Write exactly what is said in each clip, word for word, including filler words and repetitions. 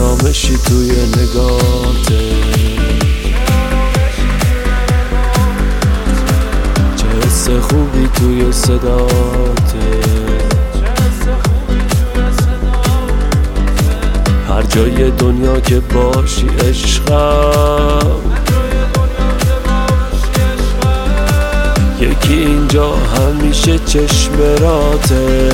آرامشی توی نگاته، چه حس خوبی توی صداته، هر جای دنیا که باشی عشقم، یکی اینجا همیشه چشمراته.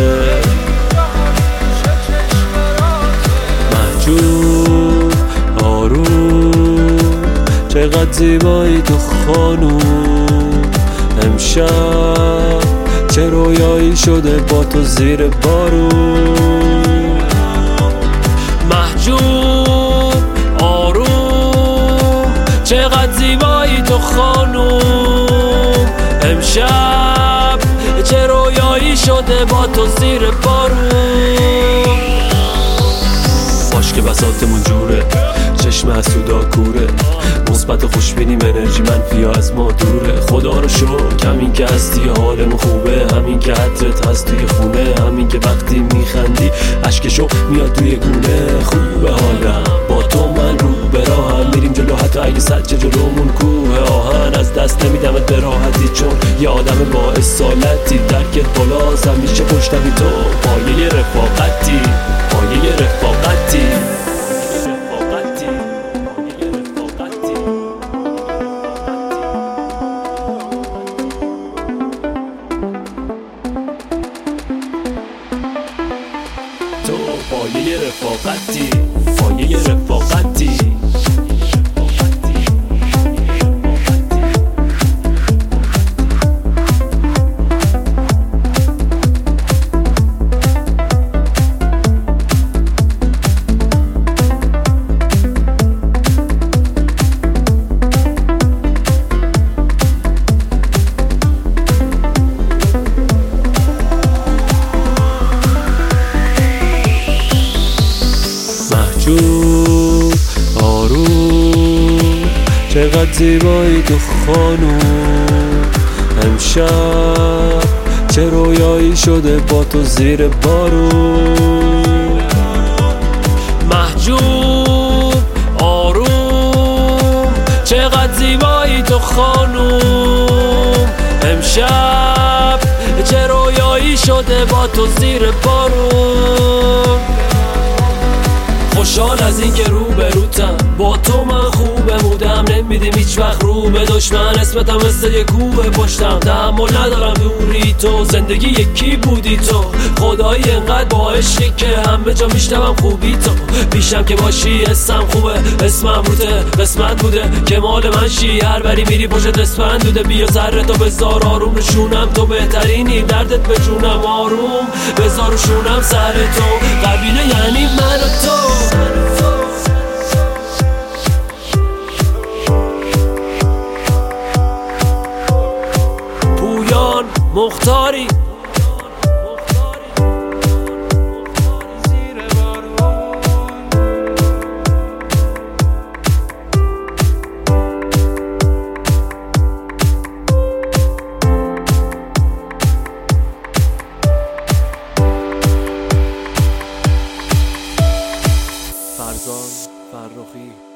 محجوب آروم چقدر زیبایی تو خانوم، امشب چه رویایی شده با تو زیر بارون. محجوب آروم چقدر زیبایی تو خانوم، امشب چه رویایی شده با تو زیر بارون. باش که بساطمون جوره، چشم حسودا کوره، مثبت خوشبینیم انرژی منفی از ما دوره. خدا رو شکر همین که هستی حالمون خوبه، همین که عطرت هست توی خونه، همین که وقتی میخندی اشک شوق میاد توی گونه. خوبه حالم با تو، من رو به راهم میریم جلو حتی اگه سجه جلومون کوه آهن. از دست نمیدمت به راحتی چون یه آدم با اصالتی، درکت بالاست همیشه پشتمی تو، پایه رفاقتی، پایه رفاقتی. تو پایه رفاقتی، پایه رفاقتی. محجوب آروم چقدر زیبایی تو خانوم، امشب چه رویایی شده با تو زیر بارون. محجوب آروم چقدر زیبایی تو خانوم، امشب چه رویایی شده با تو زیر بارون. خوشحال از این که رو به روتم، با تو من خوبه بودم، نمیدیم هیچ وقت رو به دشمن، اسمتم مثل یه کوه پشتم، تحمل ندارم دوری تو، زندگی یکی بودی تو، خدایی انقدر با عشقی که همه جا میشنوم خوبی تو، پیشم که باشی اسم خوبه، اسمم روته قسمت بوده که مال من شی، هر بری میری پشت اسفند دوده، بیا سر تو بذار آروم نشونم، تو بهترینی دردت به جونم، آروم بذار شونم سر تو، قبیله یعنی من و تو. پویان مختاری فرزان فرخی.